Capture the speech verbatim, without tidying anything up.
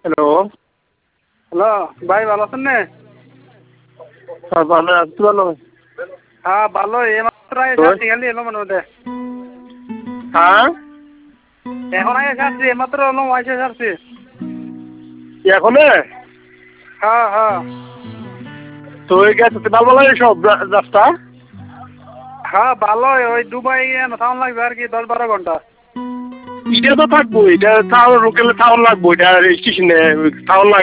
Hello hello ভাই ভালো আছেন না? হ্যাঁ ভালো আছি। ভালো হ্যাঁ ভালো এইমাত্র আসছি খালি এলো মনে হতে হ্যাঁ এখন আগে আসছি এইমাত্র এলো ওয়াইসে আসছি। এখন হ্যাঁ হ্যাঁ তো ওই গেছে ভালো লাগে সব রাস্তা। হ্যাঁ ভালো ওই দুবাই থাউন লাগবে আর কি দশ বারো ঘন্টা। এটা তো থাকবো, এটা টাউন লোকালে টাউন লাগবো, এটা স্টেশনে টাউন লাগবে।